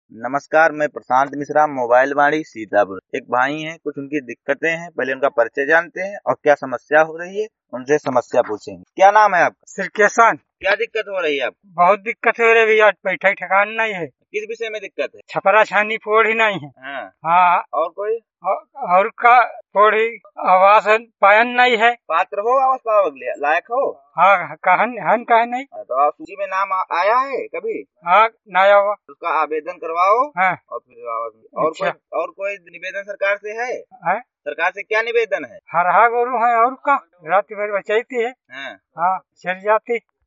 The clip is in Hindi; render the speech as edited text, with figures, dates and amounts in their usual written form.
नमस्कार, मैं प्रशांत मिश्रा, मोबाइल वाणी सीतापुर। एक भाई हैं, कुछ उनकी दिक्कतें हैं। पहले उनका परिचय जानते हैं और क्या समस्या हो रही है, उनसे समस्या पूछेंगे। क्या नाम है आपका? सिरकेसान। क्या दिक्कत हो रही है आपको? बहुत दिक्कत हो रही भैया, बैठे ठिकान नहीं है। किस विषय में दिक्कत है? छपरा छानी फोड़ ही नहीं है। हाँ, हाँ। और कोई? और का थोड़ी आवाज पायन नहीं है। पात्र हो, आवाज पाओ लायक हो? हाँ, कहे नहीं। तो आप सूची में नाम आया है कभी? हाँ, नया हुआ। उसका आवेदन करवाओ। हाँ। और फिर और अच्छा। कोई निवेदन सरकार से है? है? सरकार से क्या निवेदन है? हरहा गोरू है और का रात भर बचाती है। हाँ। हाँ, चल जाती।